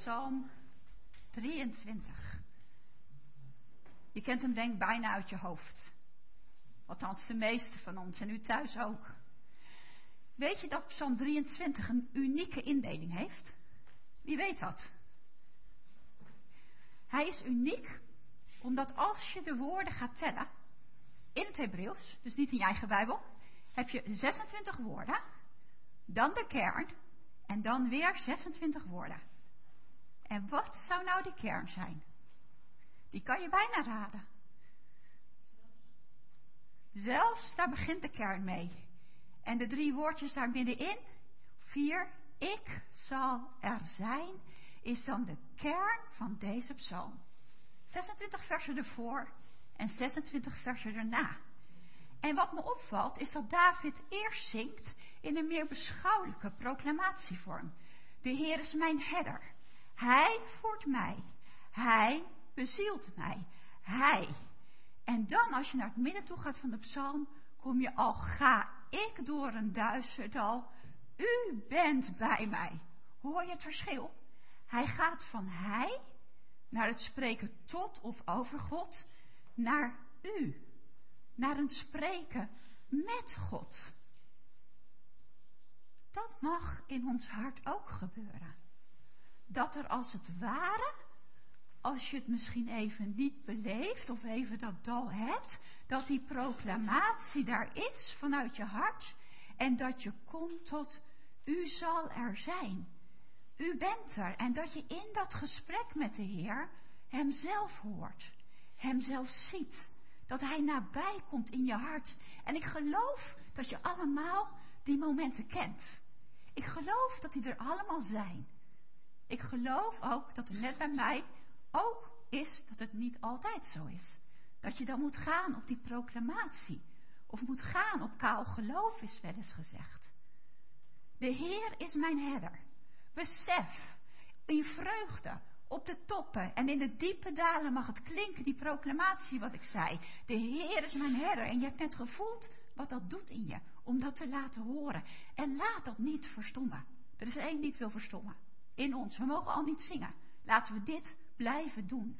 Psalm 23. Je kent hem denk ik bijna uit je hoofd. Althans de meeste van ons en u thuis ook. Weet je dat Psalm 23 een unieke indeling heeft? Wie weet dat? Hij is uniek omdat als je de woorden gaat tellen, in het Hebreeuws, dus niet in je eigen Bijbel, heb je 26 woorden, dan de kern en dan weer 26 woorden. En wat zou nou die kern zijn? Die kan je bijna raden. Zelfs, daar begint de kern mee. En de 3 woordjes daar middenin, 4, ik zal er zijn, is dan de kern van deze psalm. 26 versen ervoor en 26 versen erna. En wat me opvalt is dat David eerst zingt in een meer beschouwelijke proclamatievorm. De Heer is mijn herder. Hij voert mij. Hij bezielt mij. Hij. En dan als je naar het midden toe gaat van de psalm, kom je al ga ik door een duister dal. U bent bij mij. Hoor je het verschil? Hij gaat van hij naar het spreken tot of over God, naar u. Naar een spreken met God. Dat mag in ons hart ook gebeuren. Dat er als het ware, als je het misschien even niet beleeft of even dat dal hebt, dat die proclamatie daar is vanuit je hart en dat je komt tot u zal er zijn. U bent er en dat je in dat gesprek met de Heer hem zelf hoort, hem zelf ziet. Dat hij nabij komt in je hart. En ik geloof dat je allemaal die momenten kent. Ik geloof dat die er allemaal zijn. Ik geloof ook dat er net bij mij ook is dat het niet altijd zo is. Dat je dan moet gaan op die proclamatie. Of moet gaan op kaal geloof is wel eens gezegd. De Heer is mijn herder. Besef, in vreugde, op de toppen en in de diepe dalen mag het klinken, die proclamatie wat ik zei. De Heer is mijn herder. En je hebt net gevoeld wat dat doet in je, om dat te laten horen. En laat dat niet verstommen. Er is één die niet wil verstommen. In ons. We mogen al niet zingen. Laten we dit blijven doen.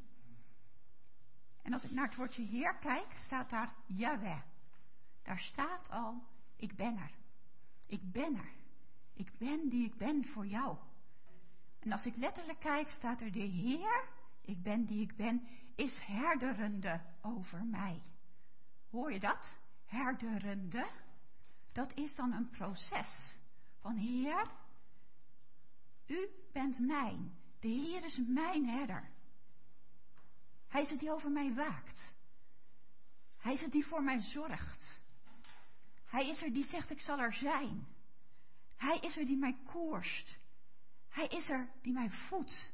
En als ik naar het woordje Heer kijk, staat daar Yahweh. Daar staat al, ik ben er. Ik ben er. Ik ben die ik ben voor jou. En als ik letterlijk kijk, staat er de Heer, ik ben die ik ben, is herderende over mij. Hoor je dat? Herderende. Dat is dan een proces van Heer, u bent mijn. De Heer is mijn herder. Hij is het die over mij waakt. Hij is het die voor mij zorgt. Hij is er die zegt ik zal er zijn. Hij is er die mij koerst. Hij is er die mij voedt.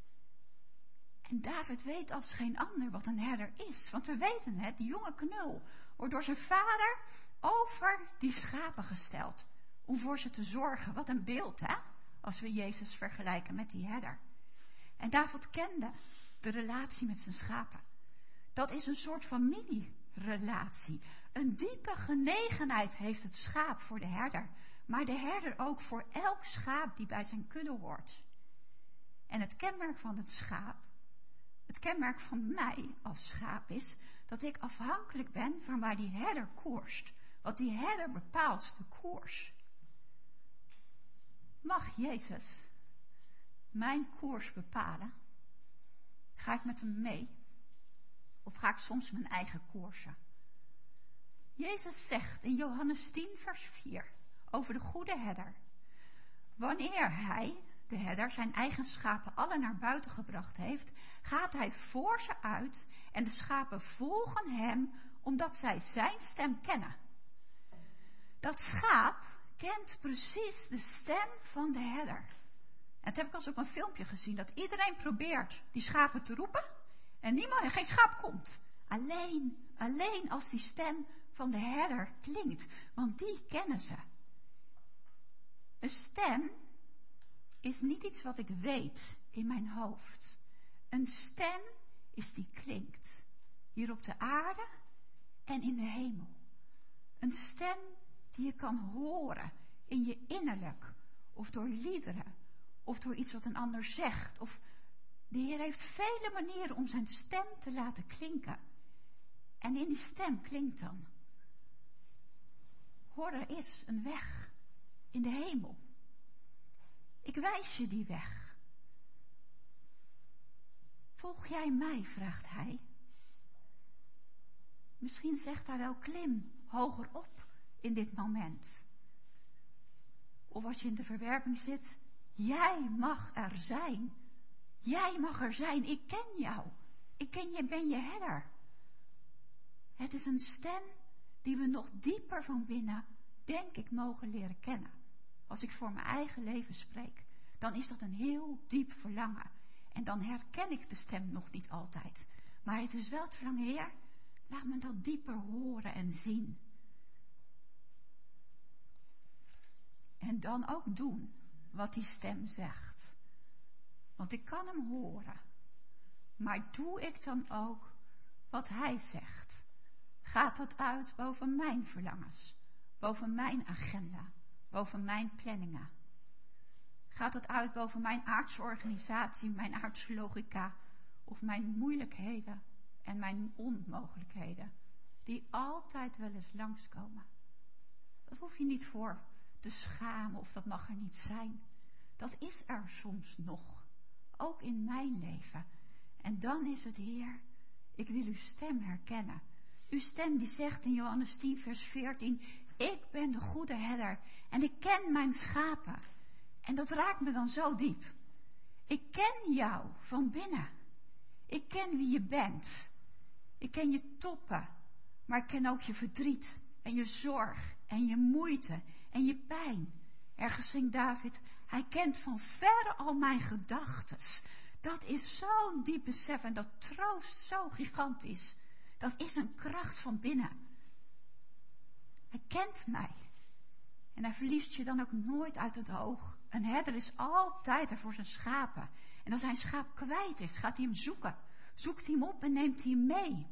En David weet als geen ander wat een herder is. Want we weten het, die jonge knul wordt door zijn vader over die schapen gesteld. Om voor ze te zorgen. Wat een beeld, hè? Als we Jezus vergelijken met die herder. En David kende de relatie met zijn schapen. Dat is een soort familierelatie. Een diepe genegenheid heeft het schaap voor de herder. Maar de herder ook voor elk schaap die bij zijn kudde hoort. En het kenmerk van het schaap, het kenmerk van mij als schaap is, dat ik afhankelijk ben van waar die herder koerst. Want die herder bepaalt de koers. Mag Jezus mijn koers bepalen? Ga ik met hem mee? Of ga ik soms mijn eigen koersen? Jezus zegt in Johannes 10 vers 4 over de goede herder. Wanneer hij, de herder, zijn eigen schapen alle naar buiten gebracht heeft, gaat hij voor ze uit en de schapen volgen hem omdat zij zijn stem kennen. Dat schaap kent precies de stem van de herder. En dat heb ik al eens op een filmpje gezien, dat iedereen probeert die schapen te roepen en geen schaap komt. Alleen als die stem van de herder klinkt, want die kennen ze. Een stem is niet iets wat ik weet in mijn hoofd. Een stem is die klinkt. Hier op de aarde en in de hemel. Een stem die je kan horen in je innerlijk. Of door liederen. Of door iets wat een ander zegt. Of de Heer heeft vele manieren om zijn stem te laten klinken. En in die stem klinkt dan: hoor, er is een weg in de hemel. Ik wijs je die weg. Volg jij mij, vraagt hij. Misschien zegt hij wel: klim hoger op in dit moment. Of als je in de verwerping zit: jij mag er zijn. Jij mag er zijn. Ik ken jou. Ik ken je, ben je herder. Het is een stem die we nog dieper van binnen, denk ik, mogen leren kennen. Als ik voor mijn eigen leven spreek, dan is dat een heel diep verlangen. En dan herken ik de stem nog niet altijd. Maar het is wel het verlangen: Heer, laat me dat dieper horen en zien. En dan ook doen wat die stem zegt. Want ik kan hem horen. Maar doe ik dan ook wat hij zegt? Gaat dat uit boven mijn verlangens? Boven mijn agenda? Boven mijn planningen? Gaat dat uit boven mijn aardse organisatie, mijn aardse logica? Of mijn moeilijkheden en mijn onmogelijkheden? Die altijd wel eens langskomen. Dat hoef je niet voor te schamen of dat mag er niet zijn. Dat is er soms nog. Ook in mijn leven. En dan is het: Heer, ik wil uw stem herkennen. Uw stem die zegt in Johannes 10 vers 14: ik ben de goede herder en ik ken mijn schapen. En dat raakt me dan zo diep. Ik ken jou van binnen. Ik ken wie je bent. Ik ken je toppen, maar ik ken ook je verdriet en je zorg en je moeite en je pijn. Ergens zingt David: hij kent van verre al mijn gedachtes. Dat is zo'n diep besef en dat troost zo gigantisch. Dat is een kracht van binnen. Hij kent mij. En hij verliest je dan ook nooit uit het oog. Een herder is altijd er voor zijn schapen. En als zijn schaap kwijt is, gaat hij hem zoeken. Zoekt hij hem op en neemt hij hem mee.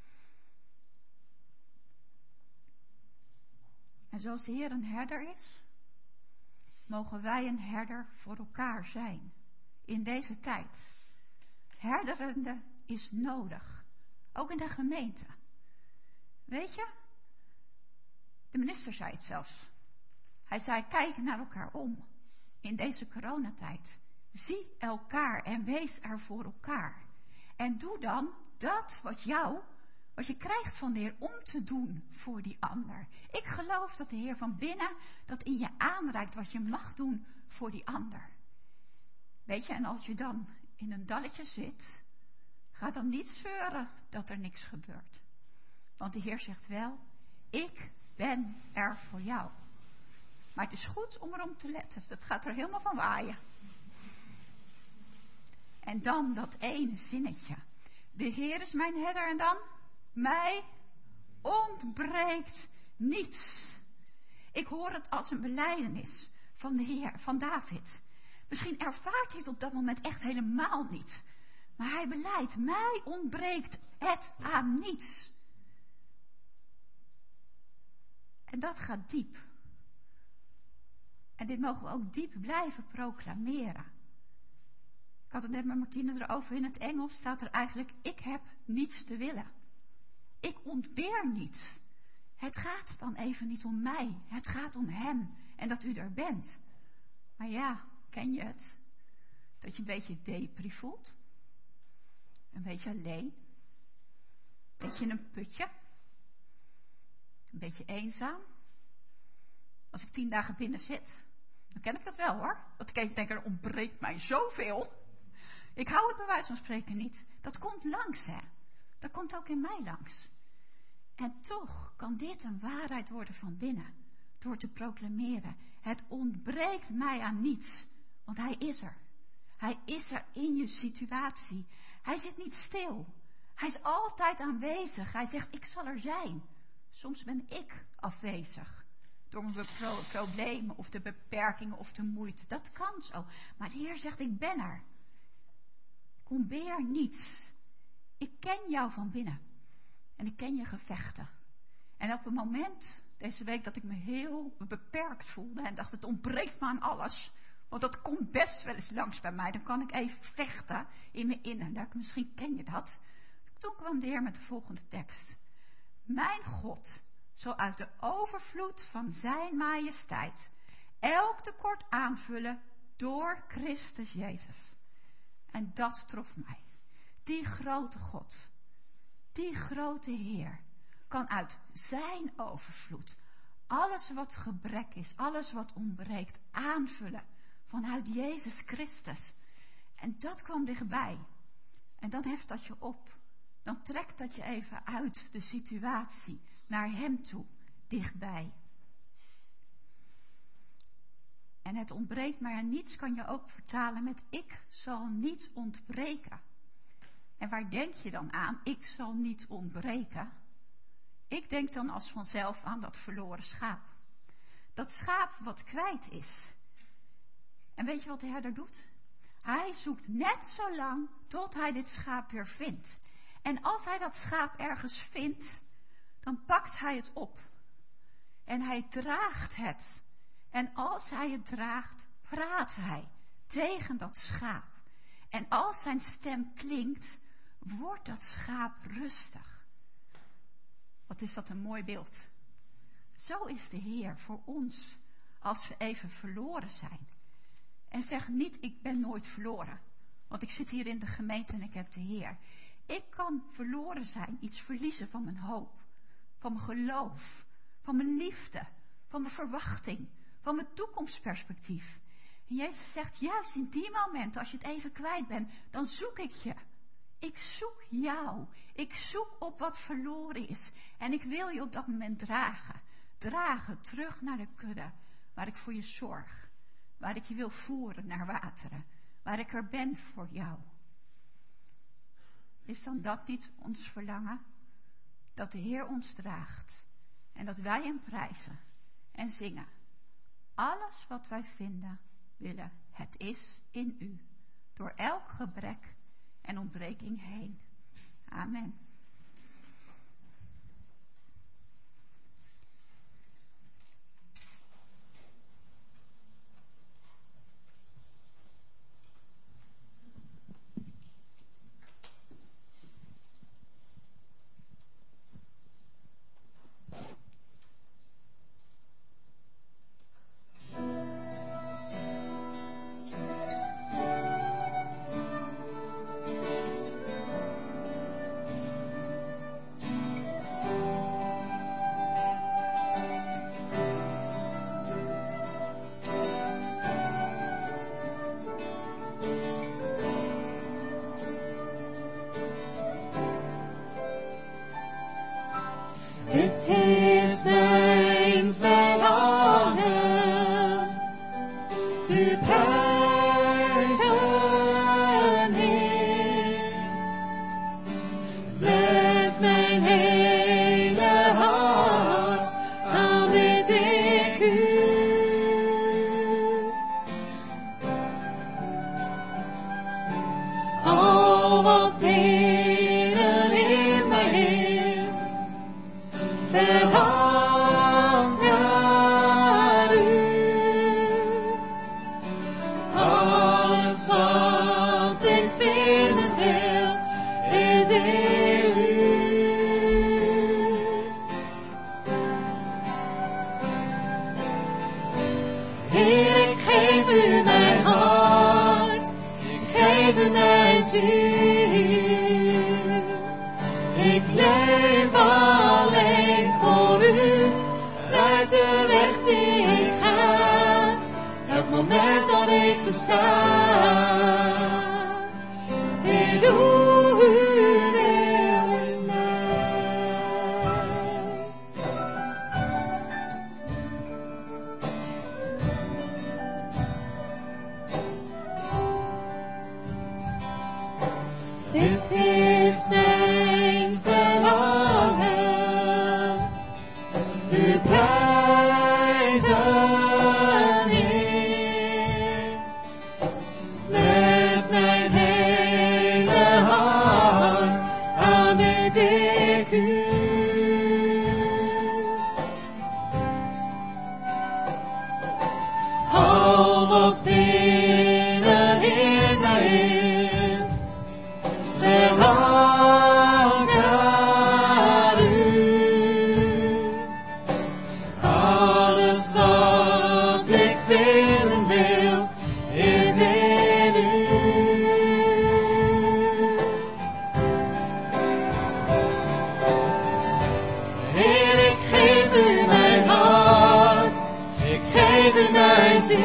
En zoals de Heer een herder is, mogen wij een herder voor elkaar zijn. In deze tijd. Herderende is nodig. Ook in de gemeente. Weet je? De minister zei het zelfs. Hij zei: kijk naar elkaar om. In deze coronatijd. Zie elkaar en wees er voor elkaar. En doe dan dat wat je krijgt van de Heer om te doen voor die ander. Ik geloof dat de Heer van binnen dat in je aanreikt wat je mag doen voor die ander. Weet je, en als je dan in een dalletje zit, ga dan niet zeuren dat er niks gebeurt. Want de Heer zegt wel: ik ben er voor jou. Maar het is goed om erom te letten. Dat gaat er helemaal van waaien. En dan dat ene zinnetje. De Heer is mijn herder en dan: mij ontbreekt niets. Ik hoor het als een belijdenis van de Heer, van David. Misschien ervaart hij het op dat moment echt helemaal niet. Maar hij belijdt: mij ontbreekt het aan niets. En dat gaat diep. En dit mogen we ook diep blijven proclameren. Ik had het net met Martine erover. In het Engels staat er eigenlijk: ik heb niets te willen. Ik ontbeer niet. Het gaat dan even niet om mij. Het gaat om hem. En dat u er bent. Maar ja, ken je het? Dat je een beetje depri voelt. Een beetje alleen. Een beetje in een putje. Een beetje eenzaam. Als ik 10 dagen binnen zit, dan ken ik dat wel hoor. Want ik denk, er ontbreekt mij zoveel. Ik hou het bij wijze van spreken niet. Dat komt langs, hè. Dat komt ook in mij langs. En toch kan dit een waarheid worden van binnen. Door te proclameren: het ontbreekt mij aan niets. Want hij is er. Hij is er in je situatie. Hij zit niet stil. Hij is altijd aanwezig. Hij zegt: ik zal er zijn. Soms ben ik afwezig. Door mijn problemen of de beperkingen of de moeite. Dat kan zo. Maar de Heer zegt: ik ben er. Ik ontbeer niets. Ik ken jou van binnen. En ik ken je gevechten. En op een moment, deze week, dat ik me heel beperkt voelde. En dacht: het ontbreekt me aan alles. Want dat komt best wel eens langs bij mij. Dan kan ik even vechten in mijn innerlijk. Misschien ken je dat. Toen kwam de Heer met de volgende tekst. Mijn God zal uit de overvloed van zijn majesteit elk tekort aanvullen door Christus Jezus. En dat trof mij. Die grote God, die grote Heer, kan uit zijn overvloed alles wat gebrek is, alles wat ontbreekt, aanvullen vanuit Jezus Christus. En dat kwam dichtbij. En dan heft dat je op. Dan trekt dat je even uit de situatie naar hem toe, dichtbij. En het ontbreekt maar aan niets kan je ook vertalen met ik zal niet ontbreken. En waar denk je dan aan? Ik zal niet ontbreken. Ik denk dan als vanzelf aan dat verloren schaap. Dat schaap wat kwijt is. En weet je wat de herder doet? Hij zoekt net zo lang tot hij dit schaap weer vindt. En als hij dat schaap ergens vindt, dan pakt hij het op. En hij draagt het. En als hij het draagt, praat hij tegen dat schaap. En als zijn stem klinkt, wordt dat schaap rustig. Wat is dat een mooi beeld. Zo is de Heer voor ons als we even verloren zijn. En zeg niet, ik ben nooit verloren. Want ik zit hier in de gemeente en ik heb de Heer. Ik kan verloren zijn, iets verliezen van mijn hoop. Van mijn geloof. Van mijn liefde. Van mijn verwachting. Van mijn toekomstperspectief. En Jezus zegt, juist in die momenten, als je het even kwijt bent, dan zoek ik je. Ik zoek jou. Ik zoek op wat verloren is. En ik wil je op dat moment dragen. Dragen terug naar de kudde. Waar ik voor je zorg. Waar ik je wil voeren naar wateren. Waar ik er ben voor jou. Is dan dat niet ons verlangen? Dat de Heer ons draagt. En dat wij hem prijzen. En zingen. Alles wat wij vinden, willen, het is in u. Door elk gebrek en ontbreking heen. Amen.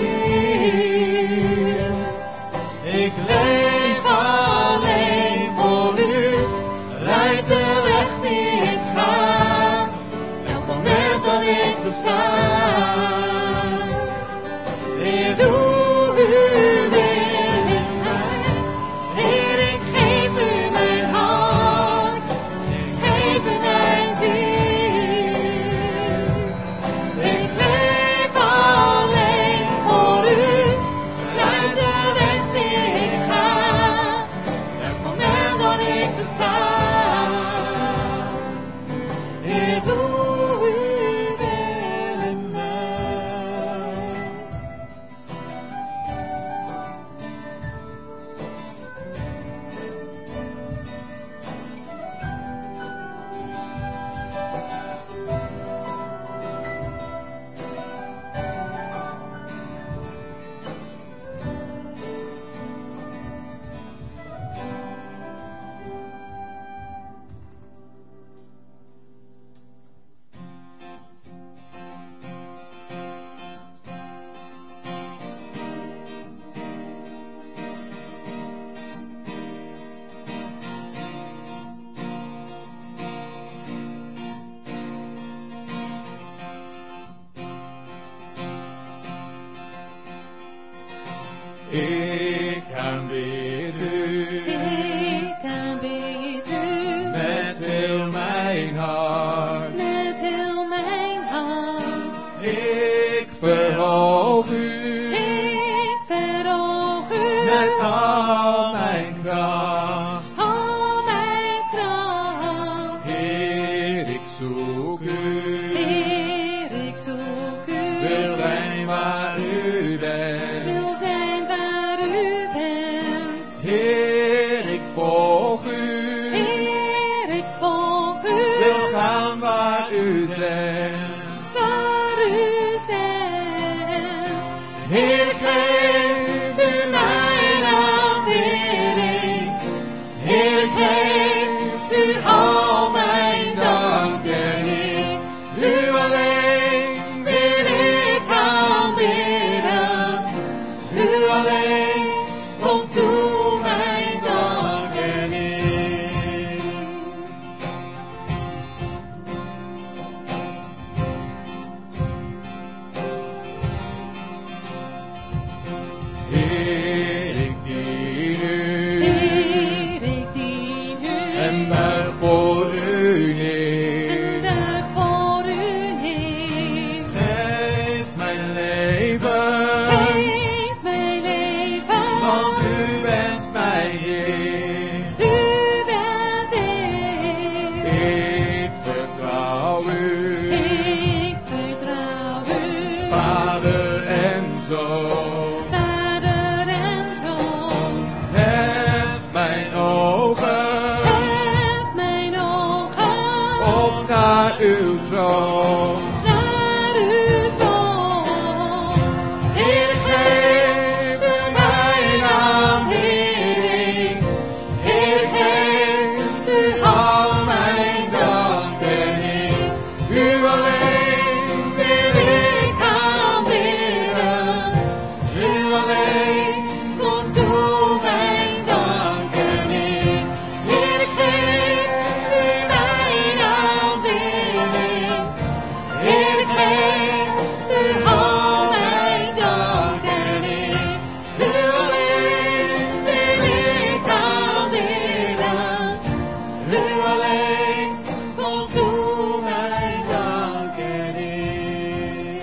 Ik leef alleen voor u, leid de weg die ik ga, elk moment dat ik besta. Heer, doe uw wil in mij. Heer, ik geef u mijn hart, ik geef u mijn ziel. Ik leef alleen voor u, leid de weg die ik ga, elk moment dat ik besta. Heer, doe uw wil in mij. Ik aanbid u, Ik aanbid u met heel mijn hart. met heel mijn hart. Ik verhoog u, Ik verhoog u met al mijn kracht. al mijn kracht. Heer, ik zoek u, Heer, ik zoek u, wil zijn waar u bent. wil zijn waar u bent. Heer, ik volg u, Heer, ik volg u, wil gaan waar u zendt. waar u zendt. Heer, ik geef u mijn aanbidding. Heer, ik geef u al mijn dank en eer. U alleen wil ik aanbidden. U alleen komt toe mijn dank en eer. Heer, ik dien u Heer, ik dien u en buig voor u en neer. buig voor u neer. Geef mijn leven, Geef mijn leven, want u bent mijn Heer. u bent Heer. Ik vertrouw u, Ik vertrouw u, Vader en Zoon. Vader en Zoon. Heb mijn ogen Heb mijn ogen op naar uw troon. naar uw troon. Heer, geef u mijn aanbidding. Heer, geef u al mijn dank en eer. U alleen wil ik aanbidden. U alleen komt toe mijn dank en eer. Heer, ik geef u mijn aanbidding. Heer, ik geef u al mijn dank en eer. U alleen wil ik aanbidden. U alleen komt toe mijn dank en eer.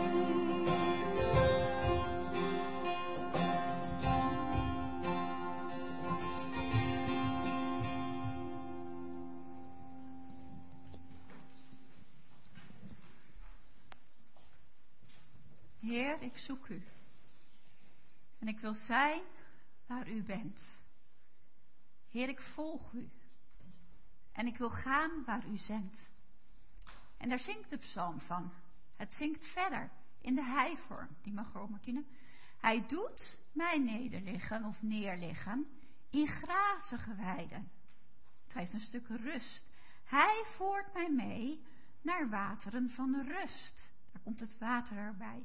Heer, ik zoek u. En ik wil zijn waar u bent. Heer, ik volg u. En ik wil gaan waar u zendt. En daar zingt de psalm van. Het zingt verder in de hij-vorm. Die mag gewoon, Martine. Hij doet mij nederliggen of neerliggen in grazige weiden. Het geeft een stuk rust. Hij voert mij mee naar wateren van rust. Daar komt het water erbij.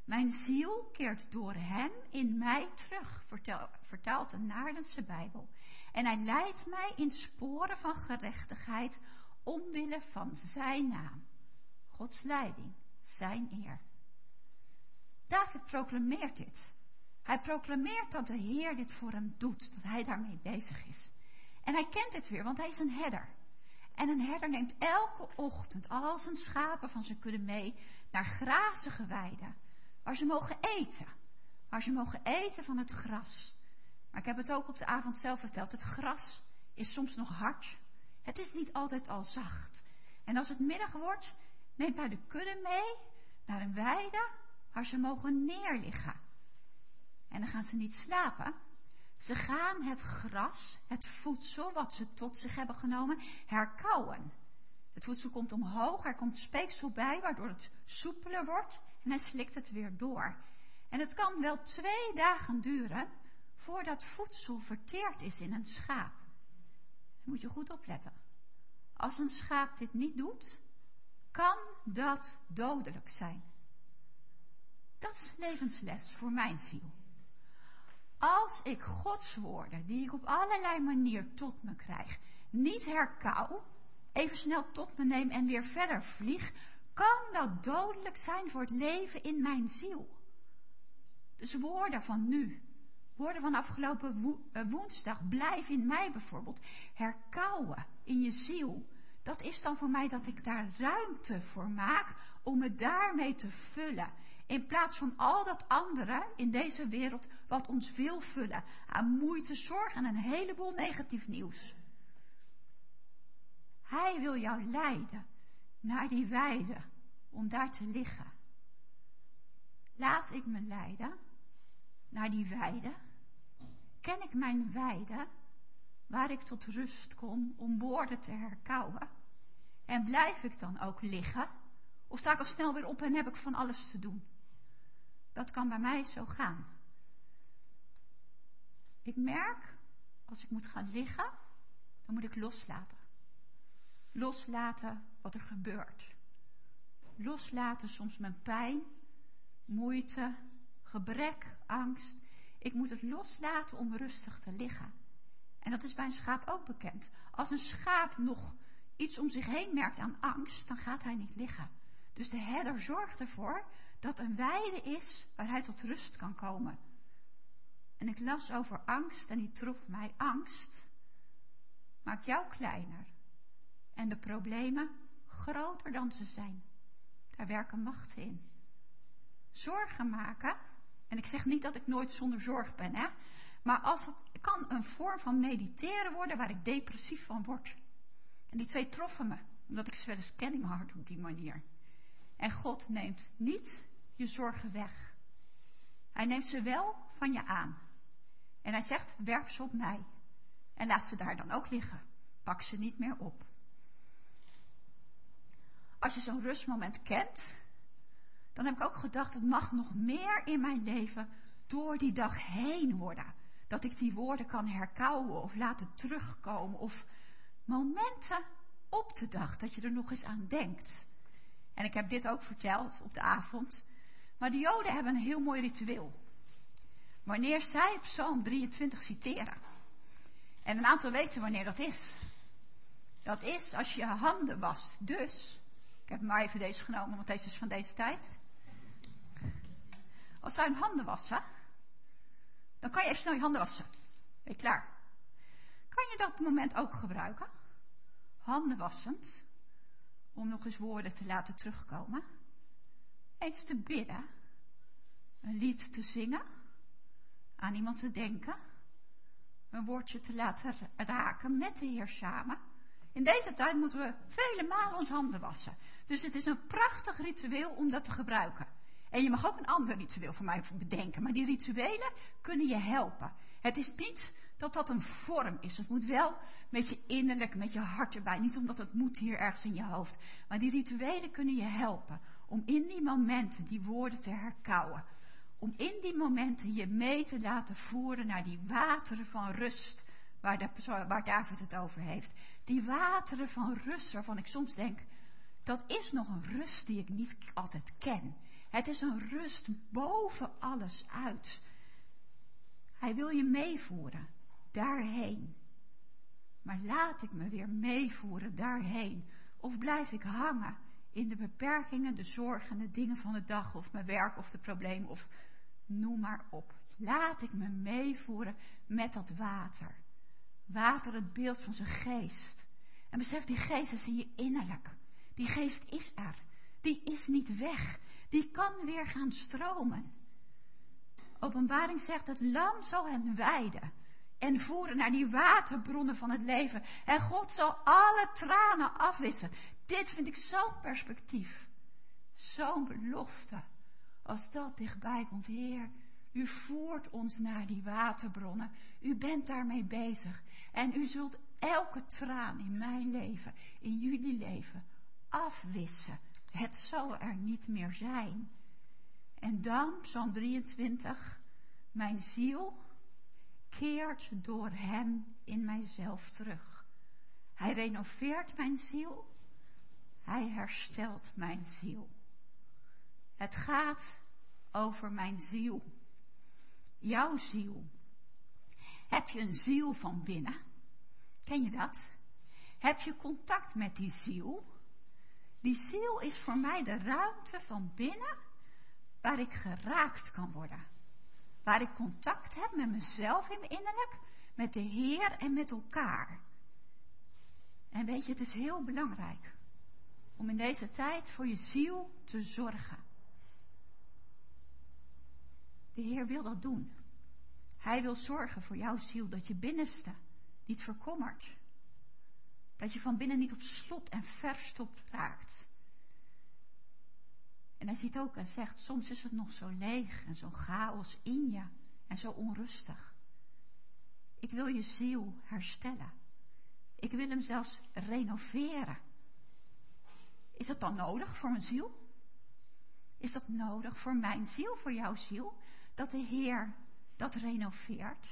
Mijn ziel keert door hem in mij terug, vertaalt de Naardense Bijbel. En hij leidt mij in sporen van gerechtigheid omwille van zijn naam. Gods leiding, zijn eer. David proclameert dit. Hij proclameert dat de Heer dit voor hem doet, dat hij daarmee bezig is. En hij kent dit weer, want hij is een herder. En een herder neemt elke ochtend al zijn schapen van zijn kudde mee naar grazige weiden, waar ze mogen eten. Waar ze mogen eten van het gras. Maar ik heb het ook op de avond zelf verteld, het gras is soms nog hard. Het is niet altijd al zacht. En als het middag wordt, neemt hij de kudde mee naar een weide waar ze mogen neerliggen. En dan gaan ze niet slapen. Ze gaan het gras, het voedsel wat ze tot zich hebben genomen, herkauwen. Het voedsel komt omhoog, er komt speeksel bij, waardoor het soepeler wordt en hij slikt het weer door. En het kan wel 2 dagen duren voordat voedsel verteerd is in een schaap. Dan moet je goed opletten. Als een schaap dit niet doet, kan dat dodelijk zijn. Dat is levensles voor mijn ziel. Als ik Gods woorden, die ik op allerlei manieren tot me krijg, niet herkauw, even snel tot me neem en weer verder vlieg, kan dat dodelijk zijn voor het leven in mijn ziel. Dus woorden van nu, woorden van afgelopen woensdag, blijf in mij bijvoorbeeld, herkauwen in je ziel. Dat is dan voor mij dat ik daar ruimte voor maak om me daarmee te vullen. In plaats van al dat andere in deze wereld wat ons wil vullen. Aan moeite, zorg en een heleboel negatief nieuws. Hij wil jou leiden naar die weide om daar te liggen. Laat ik me leiden naar die weide. Ken ik mijn weide waar ik tot rust kom om woorden te herkauwen? En blijf ik dan ook liggen? Of sta ik al snel weer op en heb ik van alles te doen? Dat kan bij mij zo gaan. Ik merk, als ik moet gaan liggen, dan moet ik loslaten. Loslaten wat er gebeurt. Loslaten soms mijn pijn, moeite, gebrek, angst. Ik moet het loslaten om rustig te liggen. En dat is bij een schaap ook bekend. Als een schaap nog iets om zich heen merkt aan angst, dan gaat hij niet liggen. Dus de herder zorgt ervoor dat een weide is waar hij tot rust kan komen. En ik las over angst en die trof mij. Angst maakt jou kleiner. En de problemen groter dan ze zijn. Daar werken machten in. Zorgen maken, en ik zeg niet dat ik nooit zonder zorg ben, hè. Maar als het kan een vorm van mediteren worden waar ik depressief van word. En die 2 troffen me, omdat ik ze wel eens ken in mijn hart op die manier. En God neemt niet je zorgen weg. Hij neemt ze wel van je aan. En hij zegt, werp ze op mij. En laat ze daar dan ook liggen. Pak ze niet meer op. Als je zo'n rustmoment kent, dan heb ik ook gedacht, het mag nog meer in mijn leven door die dag heen worden. Dat ik die woorden kan herkauwen of laten terugkomen. Of momenten op de dag, dat je er nog eens aan denkt. En ik heb dit ook verteld op de avond. Maar de Joden hebben een heel mooi ritueel. Wanneer zij Psalm 23 citeren. En een aantal weten wanneer dat is. Dat is als je handen wast. Dus, ik heb maar even deze genomen, want deze is van deze tijd. Als zij hun handen wassen, dan kan je even snel je handen wassen. Ben je klaar? Kan je dat moment ook gebruiken? Handen wassend. Om nog eens woorden te laten terugkomen. Eens te bidden. Een lied te zingen. Aan iemand te denken. Een woordje te laten raken met de Heer samen. In deze tijd moeten we vele malen ons handen wassen. Dus het is een prachtig ritueel om dat te gebruiken. En je mag ook een ander ritueel voor mij bedenken. Maar die rituelen kunnen je helpen. Het is niet dat dat een vorm is. Het moet wel met je innerlijk, met je hart erbij. Niet omdat het moet hier ergens in je hoofd. Maar die rituelen kunnen je helpen. Om in die momenten die woorden te herkauwen. Om in die momenten je mee te laten voeren naar die wateren van rust. Waar David het over heeft. Die wateren van rust waarvan ik soms denk. Dat is nog een rust die ik niet altijd ken. Het is een rust boven alles uit. Hij wil je meevoeren daarheen. Maar laat ik me weer meevoeren daarheen? Of blijf ik hangen in de beperkingen, de zorgen, de dingen van de dag, of mijn werk, of de problemen, of noem maar op. Laat ik me meevoeren met dat water. Water, het beeld van zijn geest. En besef, die geest is in je innerlijk. Die geest is er. Die is niet weg. Die kan weer gaan stromen. Openbaring zegt, het lam zal hen weiden en voeren naar die waterbronnen van het leven. En God zal alle tranen afwissen. Dit vind ik zo'n perspectief. Zo'n belofte. Als dat dichtbij komt, Heer, u voert ons naar die waterbronnen. U bent daarmee bezig. En u zult elke traan in mijn leven, in jullie leven, afwissen. Het zal er niet meer zijn. En dan, Psalm 23, mijn ziel keert door hem in mijzelf terug. Hij renoveert mijn ziel. Hij herstelt mijn ziel. Het gaat over mijn ziel. Jouw ziel. Heb je een ziel van binnen? Ken je dat? Heb je contact met die ziel? Die ziel is voor mij de ruimte van binnen waar ik geraakt kan worden. Waar ik contact heb met mezelf in mijn innerlijk, met de Heer en met elkaar. En weet je, het is heel belangrijk om in deze tijd voor je ziel te zorgen. De Heer wil dat doen. Hij wil zorgen voor jouw ziel, dat je binnenste niet verkommert. Dat je van binnen niet op slot en verstopt raakt. En hij ziet ook en zegt, soms is het nog zo leeg en zo chaos in je en zo onrustig. Ik wil je ziel herstellen. Ik wil hem zelfs renoveren. Is dat dan nodig voor mijn ziel? Is dat nodig voor mijn ziel, voor jouw ziel? Dat de Heer dat renoveert?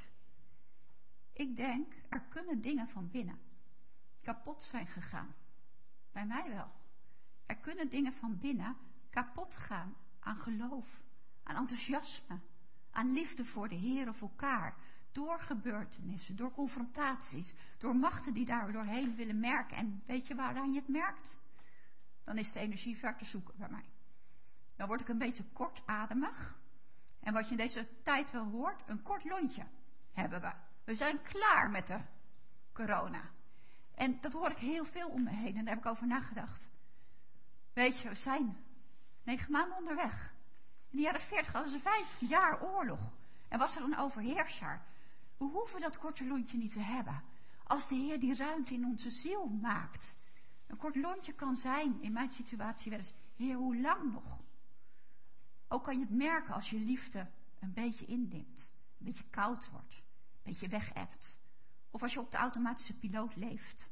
Ik denk, er kunnen dingen van binnen kapot zijn gegaan. Bij mij wel. Er kunnen dingen van binnen kapot gaan aan geloof, aan enthousiasme, aan liefde voor de Heer of elkaar. Door gebeurtenissen, door confrontaties, door machten die daar doorheen willen merken. En weet je waaraan je het merkt? Dan is de energie ver te zoeken bij mij. Dan word ik een beetje kortademig. En wat je in deze tijd wel hoort, een kort lontje hebben we. We zijn klaar met de corona. En dat hoor ik heel veel om me heen. En daar heb ik over nagedacht. Weet je, we zijn 9 maanden onderweg. In de jaren 40 hadden ze 5 jaar oorlog. En was er een overheerser. We hoeven dat korte lontje niet te hebben. Als de Heer die ruimte in onze ziel maakt. Een kort lontje kan zijn, in mijn situatie wel eens, Heer, hoe lang nog? Ook kan je het merken als je liefde een beetje indimpt. Een beetje koud wordt. Een beetje wegebt. Of als je op de automatische piloot leeft.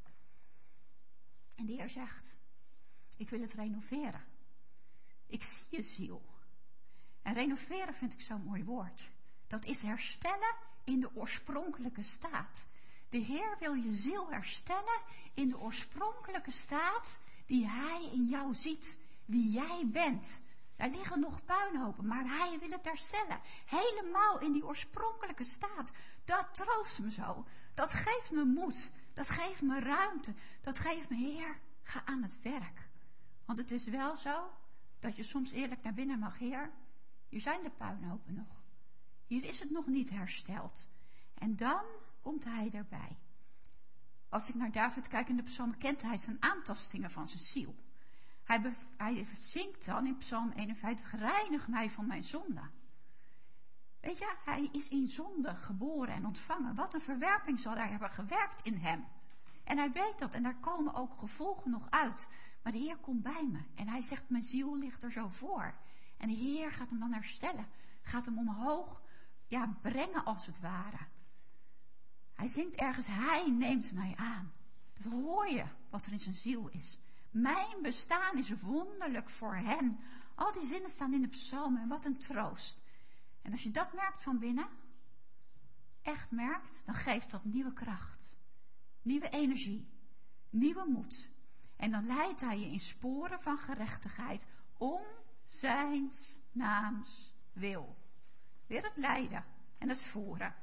En de Heer zegt, ik wil het renoveren. Ik zie je ziel. En renoveren vind ik zo'n mooi woord. Dat is herstellen in de oorspronkelijke staat. De Heer wil je ziel herstellen in de oorspronkelijke staat die Hij in jou ziet. Wie jij bent. Daar liggen nog puinhopen, maar Hij wil het herstellen. Helemaal in die oorspronkelijke staat. Dat troost me zo. Dat geeft me moed. Dat geeft me ruimte. Dat geeft me, Heer, ga aan het werk. Want het is wel zo dat je soms eerlijk naar binnen mag, Heer. Hier zijn de puinhopen nog. Hier is het nog niet hersteld. En dan komt Hij erbij. Als ik naar David kijk in de psalm, kent hij zijn aantastingen van zijn ziel. Hij zingt dan in psalm 51, reinig mij van mijn zonde. Weet je, hij is in zonde geboren en ontvangen. Wat een verwerping zal daar hebben gewerkt in hem. En hij weet dat en daar komen ook gevolgen nog uit. Maar de Heer komt bij me en hij zegt, mijn ziel ligt er zo voor. En de Heer gaat hem dan herstellen. Gaat hem omhoog, brengen als het ware. Hij zingt ergens, Hij neemt mij aan. Dat hoor je, wat er in zijn ziel is. Mijn bestaan is wonderlijk voor hem. Al die zinnen staan in de psalmen en wat een troost. En als je dat merkt van binnen, echt merkt, dan geeft dat nieuwe kracht. Nieuwe energie, nieuwe moed. En dan leidt Hij je in sporen van gerechtigheid om zijns naams wil. Weer het lijden en het voeren.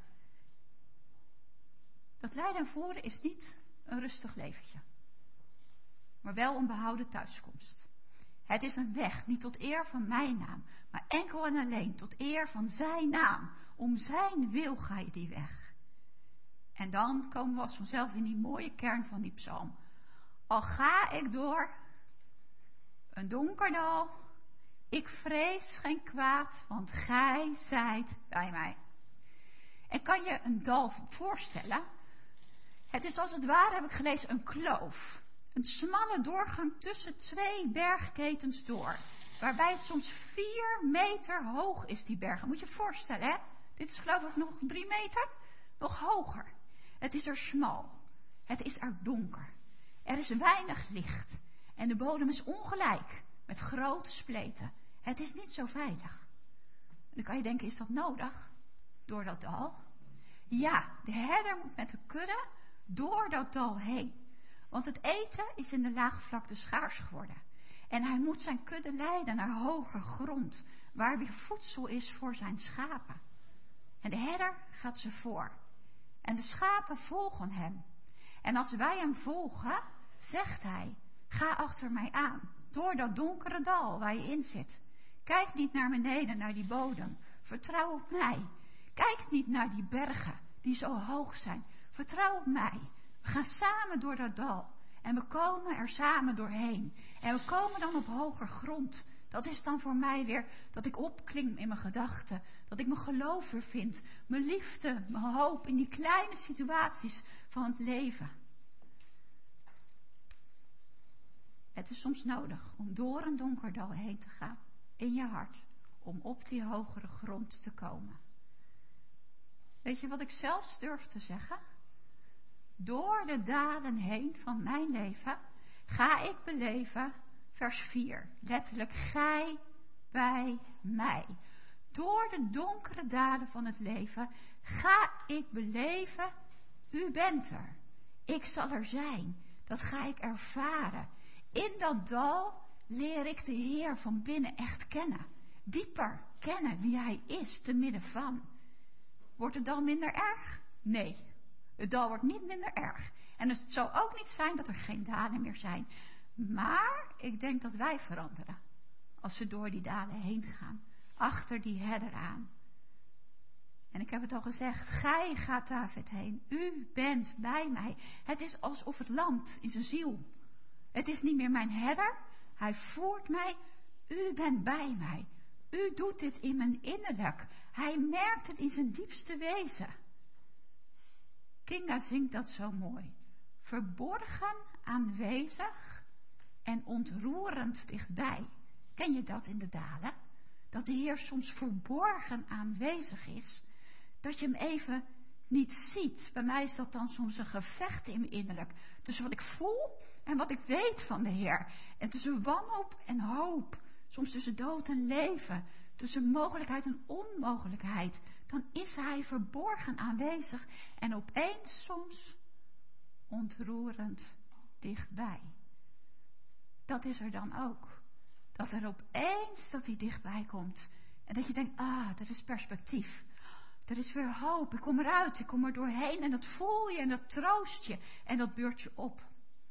Dat lijden en voeren is niet een rustig leventje, maar wel een behouden thuiskomst. Het is een weg, niet tot eer van mijn naam, maar enkel en alleen tot eer van zijn naam. Om zijn wil ga je die weg. En dan komen we als vanzelf in die mooie kern van die psalm. Al ga ik door een donker dal, ik vrees geen kwaad, want gij zijt bij mij. En kan je een dal voorstellen? Het is als het ware, heb ik gelezen, een kloof. Een smalle doorgang tussen twee bergketens door. Waarbij het soms 4 meter hoog is, die bergen. Moet je je voorstellen, hè? Dit is geloof ik nog 3 meter. Nog hoger. Het is er smal. Het is er donker. Er is weinig licht. En de bodem is ongelijk. Met grote spleten. Het is niet zo veilig. En dan kan je denken, is dat nodig? Door dat dal? Ja, de herder moet met de kudde door dat dal heen. Want het eten is in de laagvlakte schaars geworden. En hij moet zijn kudde leiden naar hoger grond, waar weer voedsel is voor zijn schapen. En de herder gaat ze voor. En de schapen volgen hem. En als wij hem volgen, zegt hij, ga achter mij aan, door dat donkere dal waar je in zit. Kijk niet naar beneden, naar die bodem. Vertrouw op mij. Kijk niet naar die bergen, die zo hoog zijn. Vertrouw op mij. We gaan samen door dat dal. En we komen er samen doorheen. En we komen dan op hoger grond. Dat is dan voor mij weer dat ik opklim in mijn gedachten. Dat ik mijn geloof weer vind. Mijn liefde, mijn hoop in die kleine situaties van het leven. Het is soms nodig om door een donker dal heen te gaan. In je hart. Om op die hogere grond te komen. Weet je wat ik zelfs durf te zeggen? Door de dalen heen van mijn leven ga ik beleven, vers 4, letterlijk, gij bij mij. Door de donkere dalen van het leven ga ik beleven, u bent er. Ik zal er zijn, dat ga ik ervaren. In dat dal leer ik de Heer van binnen echt kennen. Dieper kennen wie Hij is, te midden van. Wordt het dal minder erg? Nee. Het dal wordt niet minder erg. En het zal ook niet zijn dat er geen dalen meer zijn. Maar ik denk dat wij veranderen. Als we door die dalen heen gaan. Achter die herder aan. En ik heb het al gezegd. Gij gaat David heen. U bent bij mij. Het is alsof het landt in zijn ziel. Het is niet meer mijn herder. Hij voert mij. U bent bij mij. U doet dit in mijn innerlijk. Hij merkt het in zijn diepste wezen. Kinga zingt dat zo mooi. Verborgen, aanwezig en ontroerend dichtbij. Ken je dat in de dalen? Dat de Heer soms verborgen aanwezig is. Dat je hem even niet ziet. Bij mij is dat dan soms een gevecht in mijn innerlijk. Tussen wat ik voel en wat ik weet van de Heer. En tussen wanhoop en hoop. Soms tussen dood en leven. Tussen mogelijkheid en onmogelijkheid. Dan is hij verborgen aanwezig. En opeens soms ontroerend dichtbij. Dat is er dan ook. Dat er opeens dat hij dichtbij komt. En dat je denkt, er is perspectief. Er is weer hoop. Ik kom eruit. Ik kom er doorheen. En dat voel je en dat troost je. En dat beurt je op.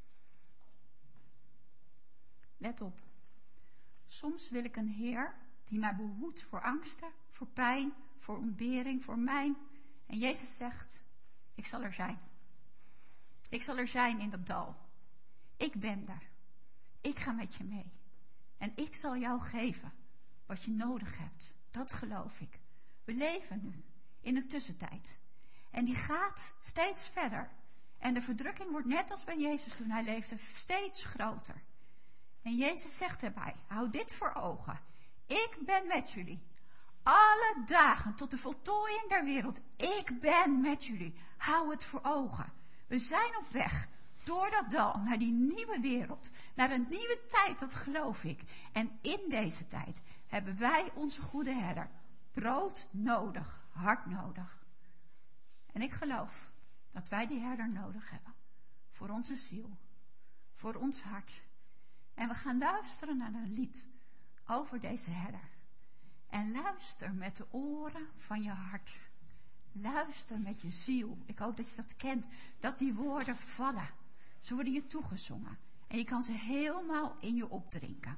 Let op. Soms wil ik een Heer die mij behoedt voor angsten, voor pijn, voor ontbering, voor mijn. En Jezus zegt, ik zal er zijn. Ik zal er zijn in dat dal. Ik ben er. Ik ga met je mee. En ik zal jou geven wat je nodig hebt. Dat geloof ik. We leven nu in een tussentijd. En die gaat steeds verder. En de verdrukking wordt net als bij Jezus toen hij leefde steeds groter. En Jezus zegt erbij, hou dit voor ogen. Ik ben met jullie. Alle dagen tot de voltooiing der wereld. Ik ben met jullie. Hou het voor ogen. We zijn op weg door dat dal naar die nieuwe wereld. Naar een nieuwe tijd, dat geloof ik. En in deze tijd hebben wij onze goede herder brood nodig, hard nodig. En ik geloof dat wij die herder nodig hebben. Voor onze ziel. Voor ons hart. En we gaan luisteren naar een lied. over deze herder. En luister met de oren van je hart. Luister met je ziel. Ik hoop dat je dat kent. Dat die woorden vallen. Ze worden je toegezongen. En je kan ze helemaal in je opdrinken.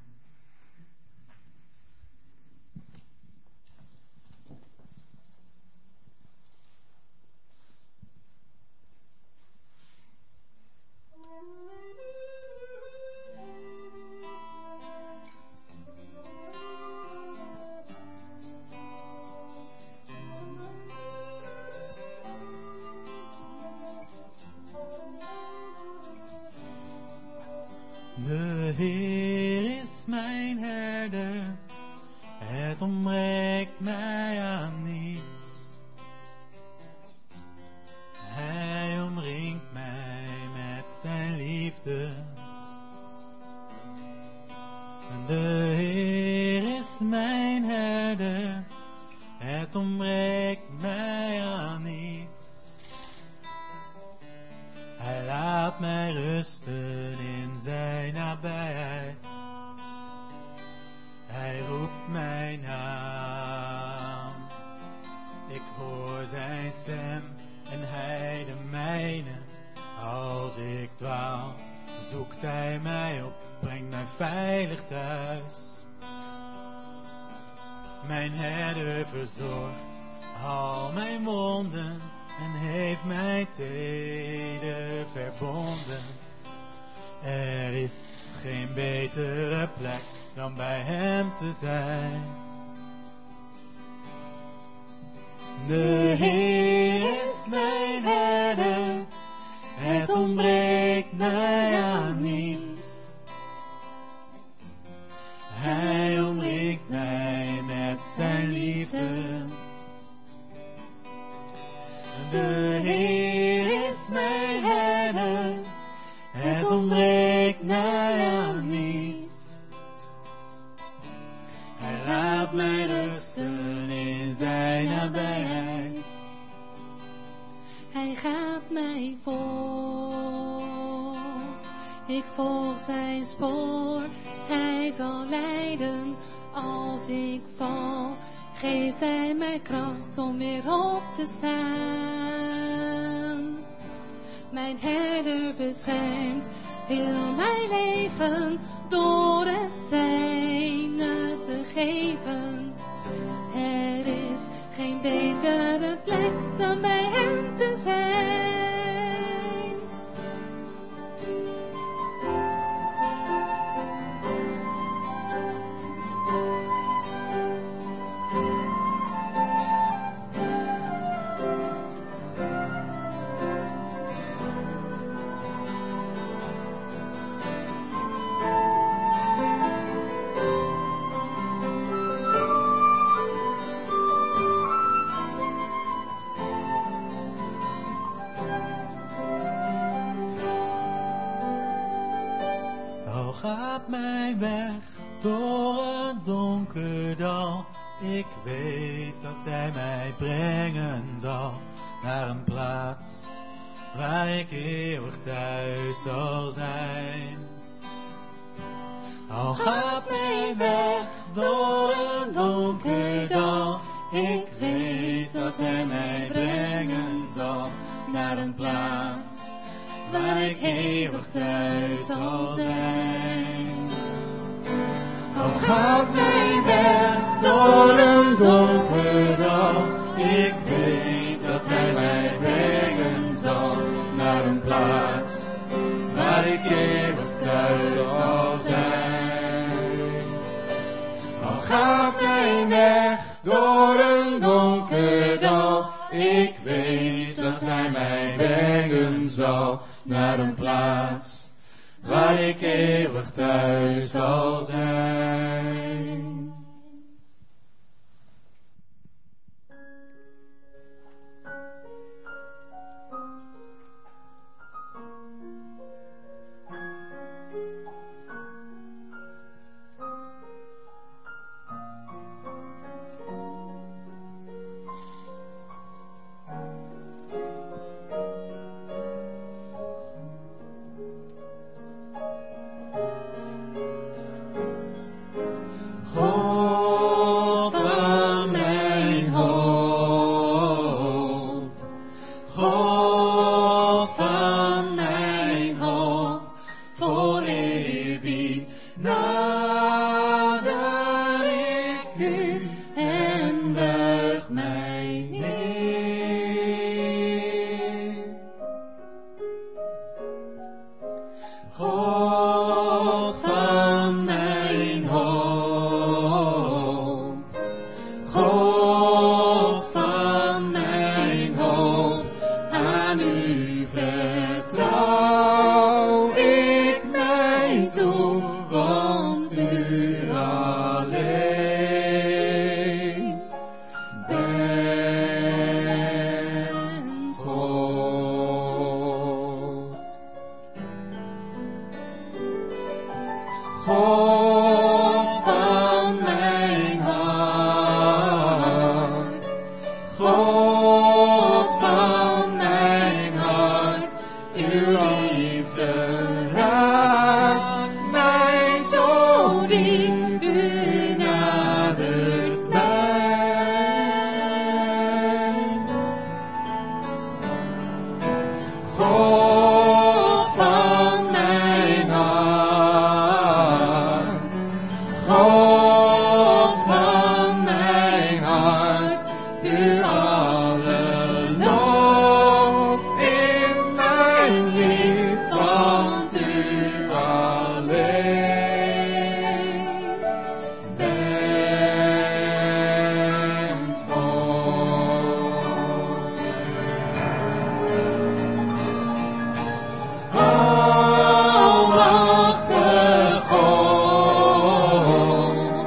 De Heer is mijn herder, het ontbreekt mij aan niets. Hij omringt mij met zijn liefde. De Heer is mijn herder, het ontbreekt mij aan niets. Hij laat mij rusten in zijn nabijheid. Hij roept mijn naam. Ik hoor zijn stem en hij de mijne. Als ik dwaal, zoekt hij mij op, brengt mij veilig thuis. Mijn herder verzorgt al mijn wonden en heeft mij teder verbonden. Er is geen betere plek dan bij hem te zijn. De Heer is mijn herder, het ontbreekt mij aan niets. Hij omringt mij met zijn liefde. De Heer is mijn herder, het ontbreekt mij aan niets. Hij laat mij rusten in zijn nabijheid. Hij gaat mij voor, ik volg zijn spoor. Hij zal leiden als ik val. Geeft hij mij kracht om weer op te staan. Mijn herder beschermt heel mijn leven door het zijne te geven. Er is geen betere plek dan bij hem te zijn. Gaat mijn weg door het donker dal. Ik weet dat hij mij brengen zal naar een plaats waar ik eeuwig thuis zal zijn. Al gaat mijn weg door een donker dal. Ik weet dat hij mij brengen zal naar een plaats waar ik eeuwig thuis zal zijn. Al gaat mijn weg door een donker dal. Ik weet dat hij mij brengen zal naar een plaats waar ik eeuwig thuis zal zijn. Al gaat mijn weg door een donker dal. Ik weet dat hij mij brengen zal naar een plaats waar ik eeuwig thuis zal zijn. God van mijn hart, uw liefde raakt mij zo diep, u nadert mij. God van mijn hart, God van mijn hart, u alle lof in mijn lied, want u alleen bent God. Almachtig God,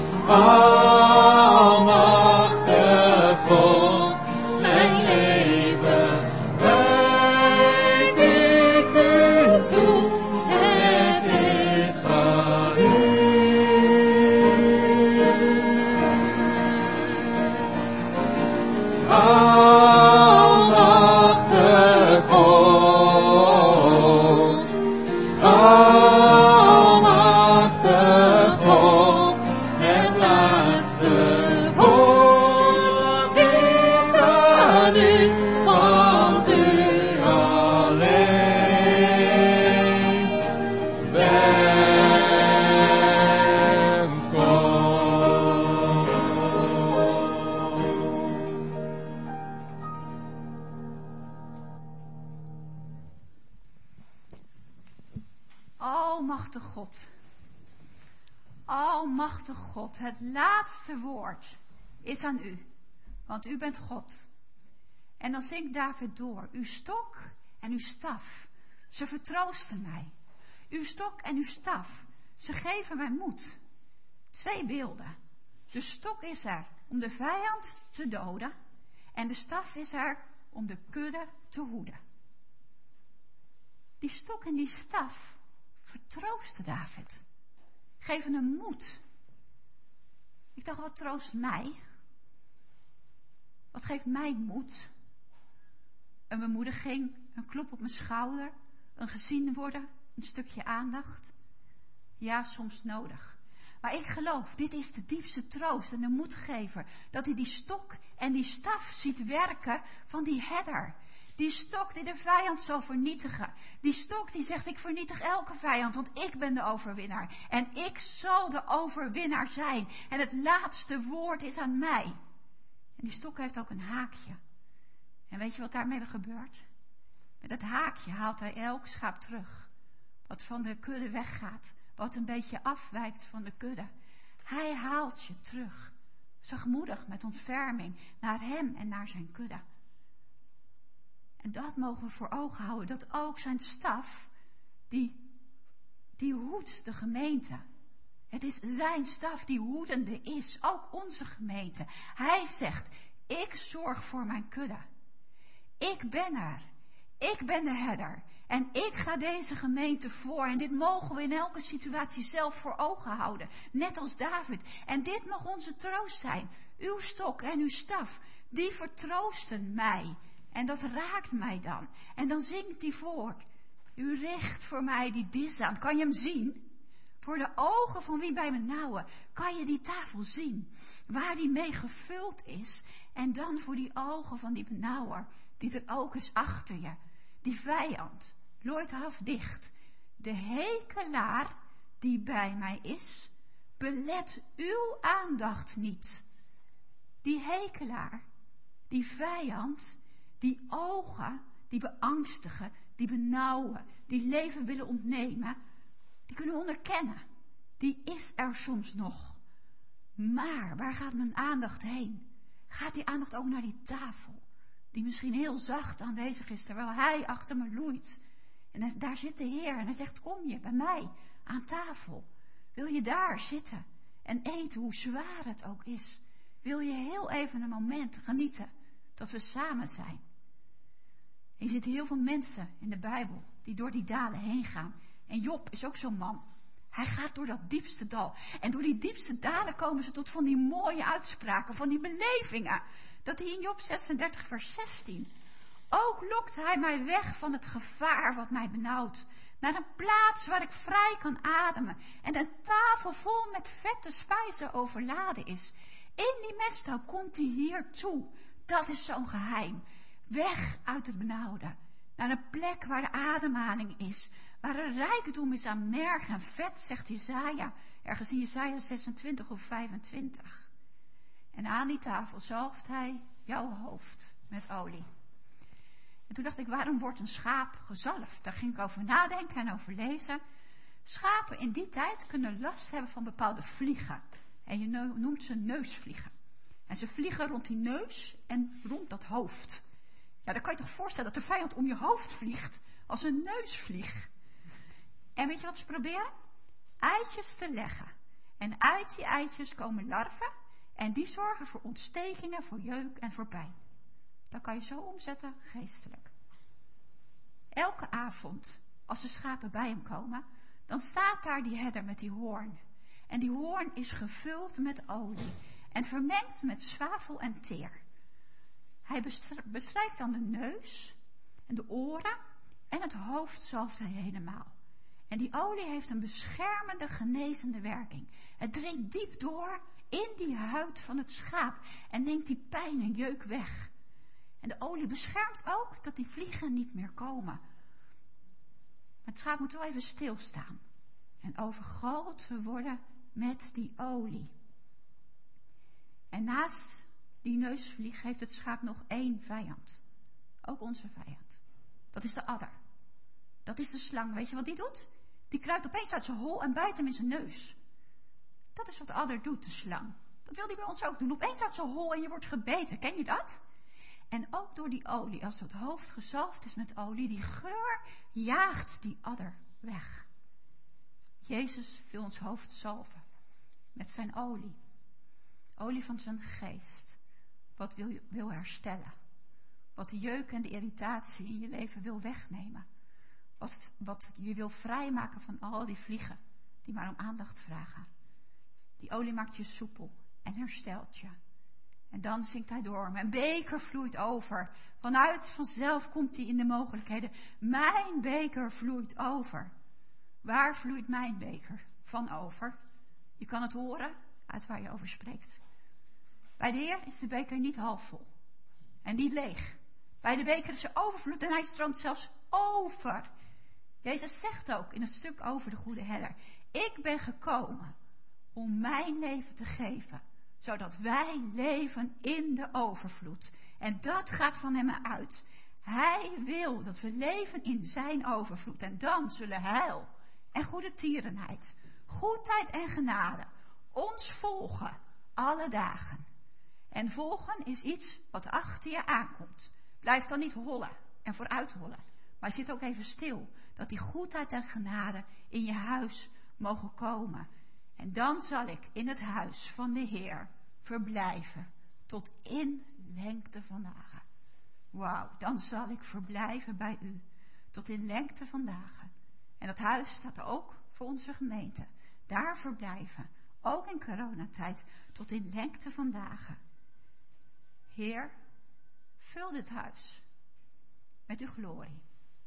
almachtig God, mijn leven wijt ik u toe, het is van u. Almachtig God, almachtig God, het laatste woord is aan u, want u alleen bent God. Almachtig God. Almachtig God, het laatste woord is aan u, want u bent God. En dan zingt David door, uw stok en uw staf, ze vertroosten mij. Uw stok en uw staf, ze geven mij moed. 2 beelden. De stok is er om de vijand te doden en de staf is er om de kudde te hoeden. Die stok en die staf vertroosten David. Geven hem moed. Ik dacht, wat troost mij? Wat geeft mij moed? Een bemoediging, een klop op mijn schouder, een gezien worden, een stukje aandacht. Ja, soms nodig. Maar ik geloof, dit is de diepste troost en de moedgever. Dat hij die stok en die staf ziet werken van die herder. Die stok die de vijand zal vernietigen. Die stok die zegt, ik vernietig elke vijand, want ik ben de overwinnaar. En ik zal de overwinnaar zijn. En het laatste woord is aan mij. En die stok heeft ook een haakje. En weet je wat daarmee gebeurt? Met dat haakje haalt hij elk schaap terug. Wat van de kudde weggaat. Wat een beetje afwijkt van de kudde. Hij haalt je terug. Zachtmoedig met ontferming naar hem en naar zijn kudde. En dat mogen we voor ogen houden. Dat ook zijn staf, die hoedt de gemeente. Het is zijn staf die hoedende is. Ook onze gemeente. Hij zegt, ik zorg voor mijn kudde. Ik ben er. Ik ben de herder. En ik ga deze gemeente voor. En dit mogen we in elke situatie zelf voor ogen houden. Net als David. En dit mag onze troost zijn. Uw stok en uw staf, die vertroosten mij. En dat raakt mij dan. En dan zingt hij voort. U richt voor mij die dis aan. Kan je hem zien? Voor de ogen van wie bij me nauwen. Kan je die tafel zien? Waar die mee gevuld is. En dan voor die ogen van die benauwer. Die er ook is achter je. Die vijand. Looit half dicht. De hekelaar die bij mij is. Belet uw aandacht niet. Die hekelaar. Die vijand. Die ogen, die beangstigen, die benauwen, die leven willen ontnemen, die kunnen we onderkennen. Die is er soms nog. Maar waar gaat mijn aandacht heen? Gaat die aandacht ook naar die tafel, die misschien heel zacht aanwezig is, terwijl hij achter me loeit. En daar zit de Heer en hij zegt, kom je bij mij aan tafel. Wil je daar zitten en eten, hoe zwaar het ook is? Wil je heel even een moment genieten dat we samen zijn? Er zitten heel veel mensen in de Bijbel die door die dalen heen gaan. En Job is ook zo'n man. Hij gaat door dat diepste dal. En door die diepste dalen komen ze tot van die mooie uitspraken, van die belevingen. Dat hij in Job 36 vers 16. Ook lokt hij mij weg van het gevaar wat mij benauwt. Naar een plaats waar ik vrij kan ademen. En een tafel vol met vette spijzen overladen is. In die mesthoop komt hij hier toe. Dat is zo'n geheim. Weg uit het benauwde. Naar een plek waar de ademhaling is. Waar er rijkdom is aan merg en vet, zegt Jesaja. Ergens in Jesaja 26 of 25. En aan die tafel zalft hij jouw hoofd met olie. En toen dacht ik, waarom wordt een schaap gezalfd? Daar ging ik over nadenken en over lezen. Schapen in die tijd kunnen last hebben van bepaalde vliegen. En je noemt ze neusvliegen. En ze vliegen rond die neus en rond dat hoofd. Ja, dan kan je toch voorstellen dat de vijand om je hoofd vliegt als een neusvlieg. En weet je wat ze proberen? Eitjes te leggen. En uit die eitjes komen larven. En die zorgen voor ontstekingen, voor jeuk en voor pijn. Dat kan je zo omzetten geestelijk. Elke avond, als de schapen bij hem komen, dan staat daar die herder met die hoorn. En die hoorn is gevuld met olie en vermengd met zwavel en teer. Hij bestrijkt dan de neus en de oren en het hoofd zalft hij helemaal. En die olie heeft een beschermende, genezende werking. Het dringt diep door in die huid van het schaap en neemt die pijn en jeuk weg. En de olie beschermt ook dat die vliegen niet meer komen. Maar het schaap moet wel even stilstaan en overgoten worden met die olie. En naast die neusvlieg heeft het schaap nog één vijand. Ook onze vijand. Dat is de adder. Dat is de slang. Weet je wat die doet? Die kruipt opeens uit zijn hol en bijt hem in zijn neus. Dat is wat de adder doet, de slang. Dat wil die bij ons ook doen. Opeens uit zijn hol en je wordt gebeten. Ken je dat? En ook door die olie, als het hoofd gezalfd is met olie, die geur jaagt die adder weg. Jezus wil ons hoofd zalven met zijn olie. Olie van zijn geest. Wat wil herstellen. Wat de jeuk en de irritatie in je leven wil wegnemen. Wat je wil vrijmaken van al die vliegen die maar om aandacht vragen. Die olie maakt je soepel en herstelt je. En dan zingt hij door. Mijn beker vloeit over. Vanuit vanzelf komt hij in de mogelijkheden. Mijn beker vloeit over. Waar vloeit mijn beker van over? Je kan het horen uit waar je over spreekt. Bij de Heer is de beker niet half vol. En niet leeg. Bij de beker is er overvloed en hij stroomt zelfs over. Jezus zegt ook in het stuk over de goede herder. Ik ben gekomen om mijn leven te geven. Zodat wij leven in de overvloed. En dat gaat van hem uit. Hij wil dat we leven in zijn overvloed. En dan zullen heil en goede tierenheid, goedheid en genade ons volgen alle dagen. En volgen is iets wat achter je aankomt. Blijf dan niet hollen en vooruit hollen. Maar zit ook even stil. Dat die goedheid en genade in je huis mogen komen. En dan zal ik in het huis van de Heer verblijven tot in lengte van dagen. Wauw, dan zal ik verblijven bij u tot in lengte van dagen. En dat huis staat ook voor onze gemeente. Daar verblijven, ook in coronatijd, tot in lengte van dagen. Heer, vul dit huis met uw glorie.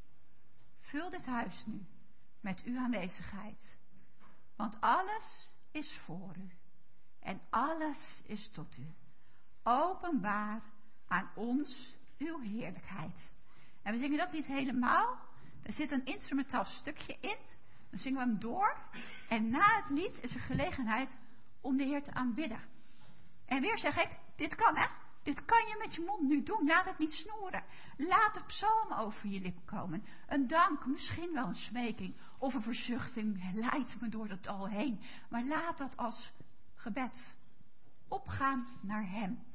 Vul dit huis nu met uw aanwezigheid. Want alles is voor u. En alles is tot u. Openbaar aan ons uw heerlijkheid. En we zingen dat niet helemaal. Er zit een instrumentaal stukje in. Dan zingen we hem door. En na het lied is er gelegenheid om de Heer te aanbidden. En weer zeg ik, dit kan hè. Dit kan je met je mond nu doen. Laat het niet snoeren. Laat de psalm over je lippen komen. Een dank, misschien wel een smeking. Of een verzuchting. Leid me door dat al heen. Maar laat dat als gebed opgaan naar hem.